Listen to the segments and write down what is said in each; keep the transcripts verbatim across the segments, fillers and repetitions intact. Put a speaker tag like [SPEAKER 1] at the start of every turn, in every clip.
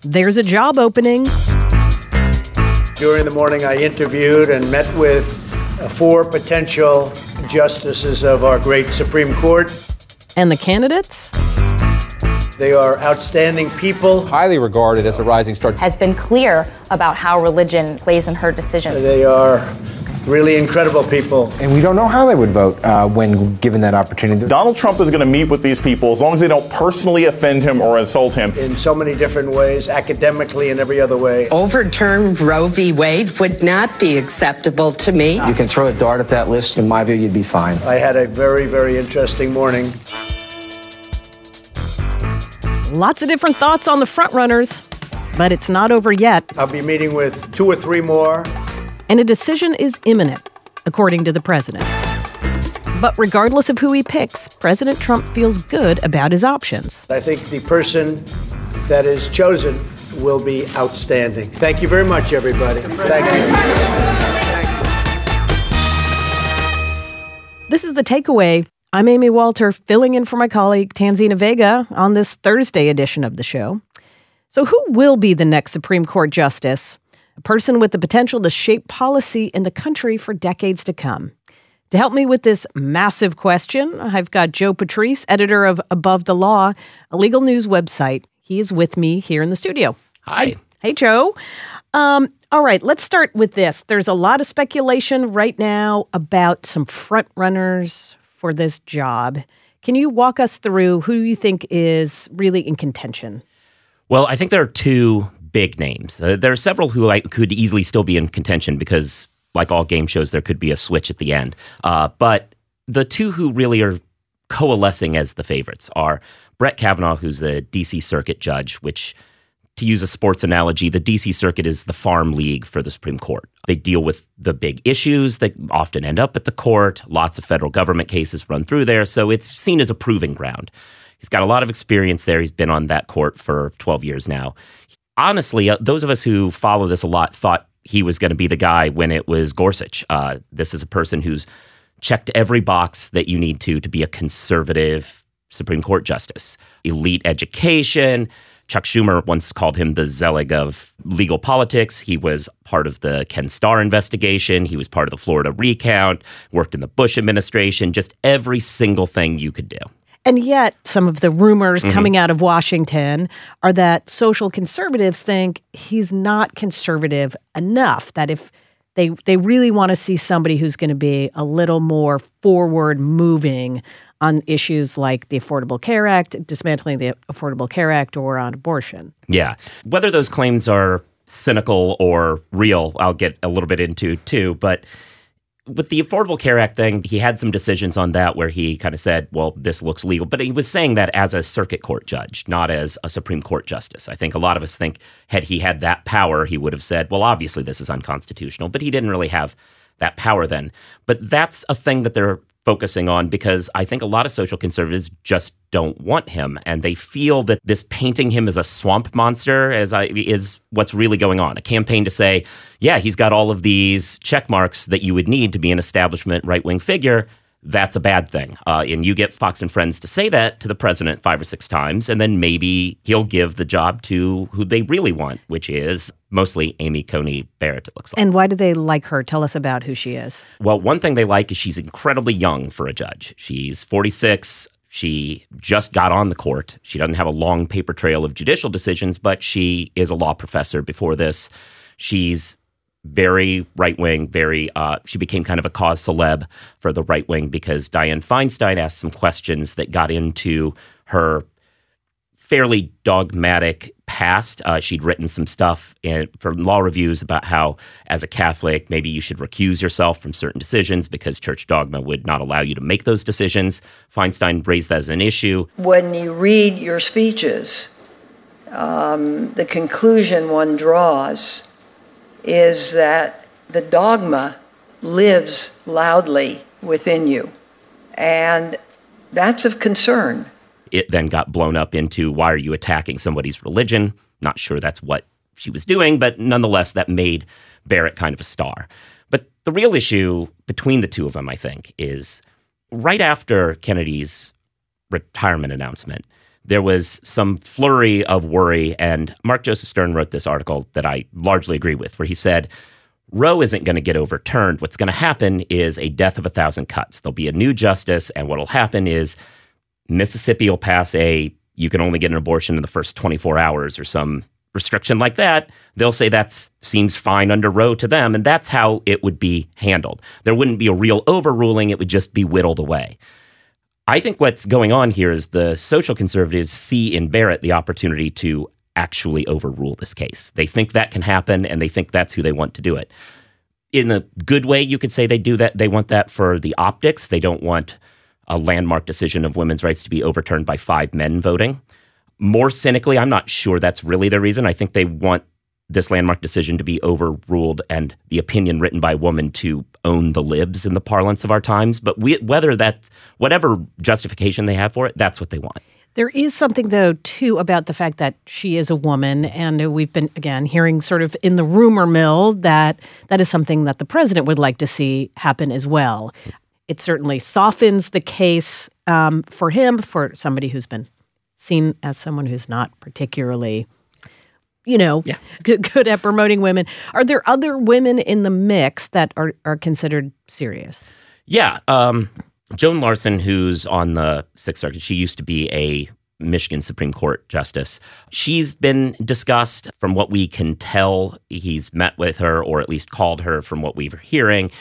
[SPEAKER 1] there's a job opening.
[SPEAKER 2] During the morning, I interviewed and met with four potential justices of our great Supreme Court.
[SPEAKER 1] And the candidates?
[SPEAKER 2] They are outstanding people.
[SPEAKER 3] Highly regarded as a rising star.
[SPEAKER 4] Has been clear about how religion plays in her decisions.
[SPEAKER 2] They are really incredible people.
[SPEAKER 5] And we don't know how they would vote uh, when given that opportunity.
[SPEAKER 6] Donald Trump is going to meet with these people as long as they don't personally offend him or insult him.
[SPEAKER 2] In so many different ways, academically and every other way.
[SPEAKER 7] Overturn Roe v. Wade would not be acceptable to me.
[SPEAKER 5] You can throw a dart at that list. In my view, you'd be fine.
[SPEAKER 2] I had a very, very interesting morning.
[SPEAKER 1] Lots of different thoughts on the frontrunners, but it's not over yet.
[SPEAKER 2] I'll be meeting with two or three more.
[SPEAKER 1] And a decision is imminent, according to the president. But regardless of who he picks, President Trump feels good about his options.
[SPEAKER 2] I think the person that is chosen will be outstanding. Thank you very much, everybody. Thank you.
[SPEAKER 1] This is The Takeaway. I'm Amy Walter, filling in for my colleague Tanzina Vega on this Thursday edition of the show. So who will be the next Supreme Court justice? A person with the potential to shape policy in the country for decades to come. To help me with this massive question, I've got Joe Patrice, editor of Above the Law, a legal news website. He is with me here in the studio.
[SPEAKER 8] Hi.
[SPEAKER 1] Hey, hey Joe. Um, all right, let's start with this. There's a lot of speculation right now about some front runners for this job. Can you walk us through who you think is really in contention?
[SPEAKER 8] Well, I think there are two big names. Uh, there are several who I could easily still be in contention because, like all game shows, there could be a switch at the end. Uh, but the two who really are coalescing as the favorites are Brett Kavanaugh, who's the D C Circuit judge, which, to use a sports analogy, the D C Circuit is the farm league for the Supreme Court. They deal with the big issues that often end up at the court. Lots of federal government cases run through there, so it's seen as a proving ground. He's got a lot of experience there. He's been on that court for twelve years now. Honestly, uh, those of us who follow this a lot thought he was going to be the guy when it was Gorsuch. Uh, this is a person who's checked every box that you need to to be a conservative Supreme Court justice. Elite education. Chuck Schumer once called him the Zelig of legal politics. He was part of the Ken Starr investigation. He was part of the Florida recount, worked in the Bush administration, just every single thing you could do.
[SPEAKER 1] And yet, some of the rumors
[SPEAKER 8] Mm-hmm.
[SPEAKER 1] coming out of Washington are that social conservatives think he's not conservative enough, that if they they really want to see somebody who's going to be a little more forward-moving on issues like the Affordable Care Act, dismantling the Affordable Care Act, or on abortion.
[SPEAKER 8] Yeah. Whether those claims are cynical or real, I'll get a little bit into too, but with the Affordable Care Act thing, he had some decisions on that where he kind of said, well, this looks legal. But he was saying that as a circuit court judge, not as a Supreme Court justice. I think a lot of us think had he had that power, he would have said, well, obviously this is unconstitutional. But he didn't really have that power then. But that's a thing that they're focusing on because I think a lot of social conservatives just don't want him. And they feel that this painting him as a swamp monster as I, is what's really going on. A campaign to say, yeah, he's got all of these check marks that you would need to be an establishment right-wing figure. That's a bad thing. Uh, and you get Fox and Friends to say that to the president five or six times, and then maybe he'll give the job to who they really want, which is mostly Amy Coney Barrett, it looks like.
[SPEAKER 1] And why do they like her? Tell us about who she is.
[SPEAKER 8] Well, one thing they like is she's incredibly young for a judge. She's forty-six. She just got on the court. She doesn't have a long paper trail of judicial decisions, but she is a law professor before this. She's very right-wing, very, uh, she became kind of a cause celeb for the right-wing because Dianne Feinstein asked some questions that got into her fairly dogmatic past. Uh, she'd written some stuff in, for law reviews about how, as a Catholic, maybe you should recuse yourself from certain decisions because church dogma would not allow you to make those decisions. Feinstein raised that as an issue.
[SPEAKER 9] When you read your speeches, um, the conclusion one draws is that the dogma lives loudly within you. And that's of concern.
[SPEAKER 8] It then got blown up into, why are you attacking somebody's religion? Not sure that's what she was doing, but nonetheless, that made Barrett kind of a star. But the real issue between the two of them, I think, is right after Kennedy's retirement announcement, there was some flurry of worry. And Mark Joseph Stern wrote this article that I largely agree with, where he said, Roe isn't going to get overturned. What's going to happen is a death of a thousand cuts. There'll be a new justice, and what will happen is Mississippi will pass a, you can only get an abortion in the first twenty-four hours or some restriction like that. They'll say that seems fine under Roe to them, and that's how it would be handled. There wouldn't be a real overruling. It would just be whittled away. I think what's going on here is the social conservatives see in Barrett the opportunity to actually overrule this case. They think that can happen, and they think that's who they want to do it. In a good way, you could say they do that. They want that for the optics. They don't want a landmark decision of women's rights to be overturned by five men voting. More cynically, I'm not sure that's really the reason. I think they want this landmark decision to be overruled and the opinion written by a woman to own the libs in the parlance of our times. But we, whether that's, whatever justification they have for it, that's what they want.
[SPEAKER 1] There is something, though, too, about the fact that she is a woman, and we've been, again, hearing sort of in the rumor mill that that is something that the president would like to see happen as well. It certainly softens the case um, for him, for somebody who's been seen as someone who's not particularly, you know,
[SPEAKER 8] yeah.
[SPEAKER 1] good, good at promoting women. Are there other women in the mix that are, are considered serious?
[SPEAKER 8] Yeah. Um, Joan Larson, who's on the Sixth Circuit, she used to be a Michigan Supreme Court justice. She's been discussed. From what we can tell, he's met with her, or at least called her from what we're hearing.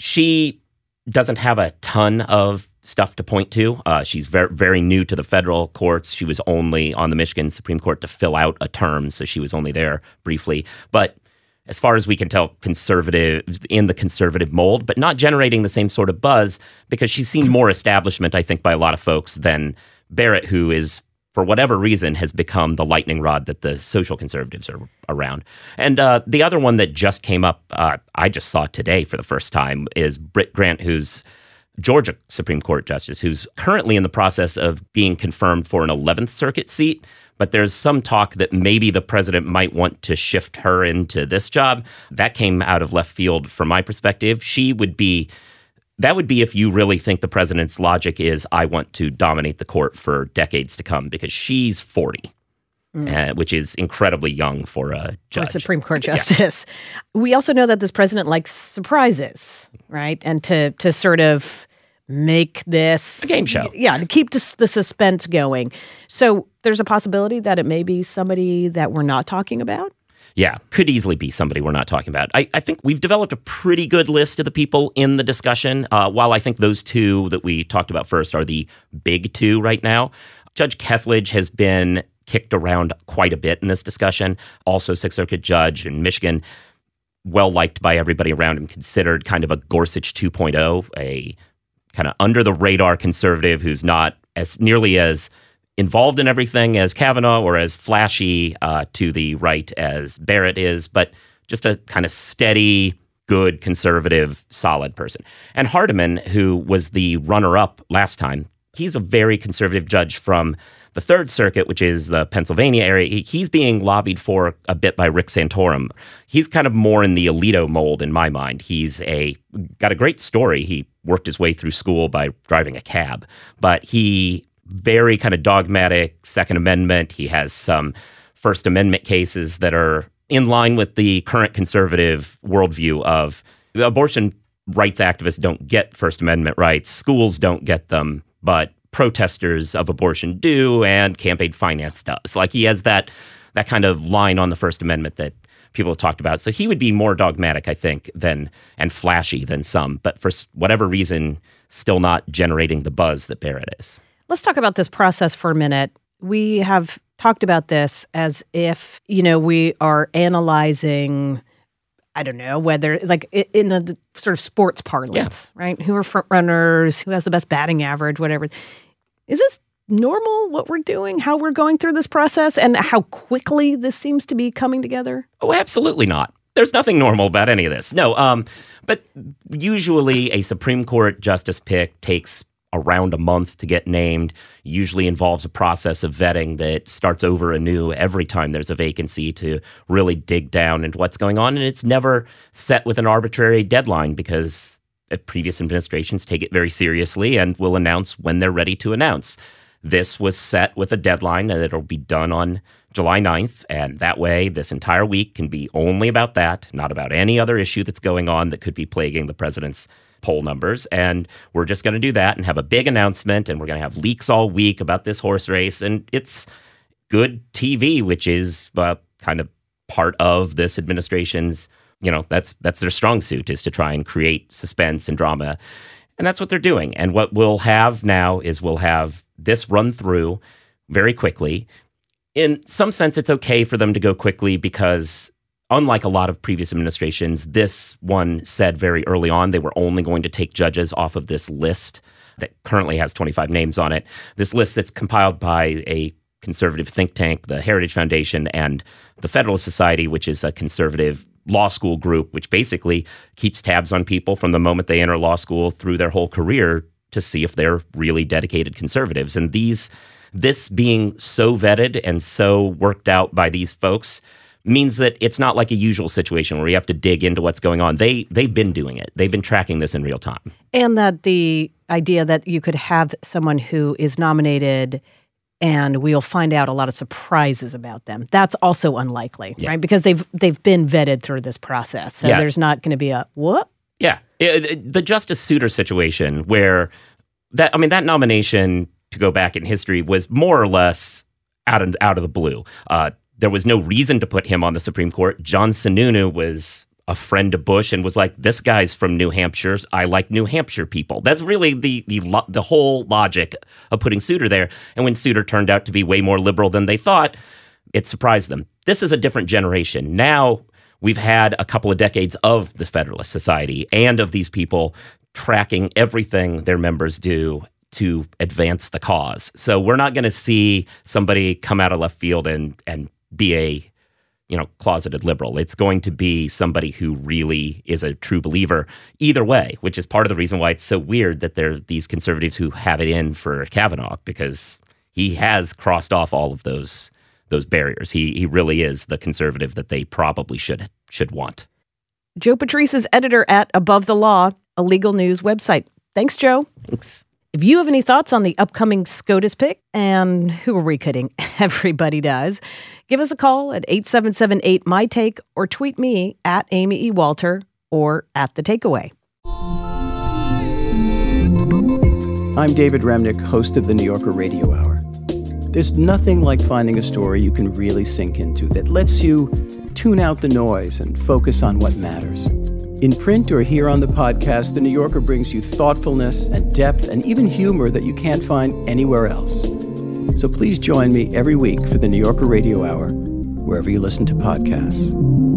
[SPEAKER 8] She doesn't have a ton of stuff to point to. Uh, she's very, very new to the federal courts. She was only on the Michigan Supreme Court to fill out a term, so she was only there briefly. But as far as we can tell, conservative, in the conservative mold, but not generating the same sort of buzz, because she's seen more establishment, I think, by a lot of folks than Barrett, who is, for whatever reason, has become the lightning rod that the social conservatives are around. And uh, the other one that just came up, uh, I just saw today for the first time, is Britt Grant, who's Georgia Supreme Court justice, who's currently in the process of being confirmed for an eleventh Circuit seat. But there's some talk that maybe the president might want to shift her into this job. That came out of left field from my perspective. She would be, that would be if you really think the president's logic is, I want to dominate the court for decades to come, because she's forty, mm. uh, which is incredibly young for a judge.
[SPEAKER 1] For a Supreme Court justice. Yeah. We also know that this president likes surprises, right? And to to sort of make this
[SPEAKER 8] a game show.
[SPEAKER 1] Yeah, to keep this, the suspense going. So there's a possibility that it may be somebody that we're not talking about?
[SPEAKER 8] Yeah, could easily be somebody we're not talking about. I, I think we've developed a pretty good list of the people in the discussion. Uh, while I think those two that we talked about first are the big two right now, Judge Kethledge has been kicked around quite a bit in this discussion. Also, Sixth Circuit judge in Michigan, well-liked by everybody around him, considered kind of a Gorsuch two point oh, a kind of under-the-radar conservative who's not as nearly as involved in everything as Kavanaugh or as flashy uh, to the right as Barrett is, but just a kind of steady, good, conservative, solid person. And Hardiman, who was the runner-up last time, he's a very conservative judge from the Third Circuit, which is the Pennsylvania area. He's being lobbied for a bit by Rick Santorum. He's kind of more in the Alito mold in my mind. He's a got a great story. He worked his way through school by driving a cab, but he very kind of dogmatic Second Amendment. He has some First Amendment cases that are in line with the current conservative worldview of abortion rights activists don't get First Amendment rights, schools don't get them, but protesters of abortion do, and campaign finance does. Like, he has that that kind of line on the First Amendment that people have talked about. So he would be more dogmatic, I think, than and flashy than some, but for whatever reason, still not generating the buzz that Barrett is.
[SPEAKER 1] Let's talk about this process for a minute. We have talked about this as if, you know, we are analyzing, I don't know, whether, like, in a sort of sports parlance, yeah. right? Who are front runners, who has the best batting average, whatever. Is this normal, what we're doing, how we're going through this process, and how quickly this seems to be coming together?
[SPEAKER 8] Oh, absolutely not. There's nothing normal about any of this. No, um, but usually a Supreme Court justice pick takes around a month to get named, usually involves a process of vetting that starts over anew every time there's a vacancy to really dig down into what's going on. And it's never set with an arbitrary deadline, because previous administrations take it very seriously and will announce when they're ready to announce. this was set with a deadline and it'll be done on July ninth. And that way, this entire week can be only about that, not about any other issue that's going on that could be plaguing the president's poll numbers. And we're just going to do that and have a big announcement. And we're going to have leaks all week about this horse race. And it's good T V, which is uh, kind of part of this administration's, you know, that's that's their strong suit, is to try and create suspense and drama. And that's what they're doing. And what we'll have now is we'll have this run through very quickly. In some sense, it's okay for them to go quickly because unlike a lot of previous administrations, this one said very early on they were only going to take judges off of this list that currently has twenty-five names on it. This list that's compiled by a conservative think tank, the Heritage Foundation, and the Federalist Society, which is a conservative law school group, which basically keeps tabs on people from the moment they enter law school through their whole career to see if they're really dedicated conservatives. And these, this being so vetted and so worked out by these folks means that it's not like a usual situation where you have to dig into what's going on. They, they've been doing it. They've been tracking this in real time.
[SPEAKER 1] And that the idea that you could have someone who is nominated and we'll find out a lot of surprises about them, that's also unlikely, yeah. right? Because they've they've been vetted through this process. So yeah. there's not going to be a, what?
[SPEAKER 8] Yeah. It, it, the Justice Souter situation where, that I mean, that nomination, to go back in history, was more or less out of, out of the blue. Uh, there was no reason to put him on the Supreme Court. John Sununu was a friend of Bush and was like, this guy's from New Hampshire. I like New Hampshire people. That's really the the lo- the whole logic of putting Souter there. And when Souter turned out to be way more liberal than they thought, it surprised them. This is a different generation. Now we've had a couple of decades of the Federalist Society and of these people tracking everything their members do to advance the cause. So we're not going to see somebody come out of left field and and be a you know, closeted liberal. It's going to be somebody who really is a true believer either way, which is part of the reason why it's so weird that there are these conservatives who have it in for Kavanaugh, because he has crossed off all of those those barriers. He he really is the conservative that they probably should should want.
[SPEAKER 1] Joe Patrice is editor at Above the Law, a legal news website. Thanks, Joe.
[SPEAKER 8] Thanks.
[SPEAKER 1] If you have any thoughts on the upcoming SCOTUS pick, and who are we kidding? Everybody does. Give us a call at eight seven seven eight, M Y Take or tweet me at Amy E. Walter or at The Takeaway.
[SPEAKER 10] I'm David Remnick, host of the New Yorker Radio Hour. There's nothing like finding a story you can really sink into that lets you tune out the noise and focus on what matters. In print or here on the podcast, The New Yorker brings you thoughtfulness and depth and even humor that you can't find anywhere else. So please join me every week for the New Yorker Radio Hour, wherever you listen to podcasts.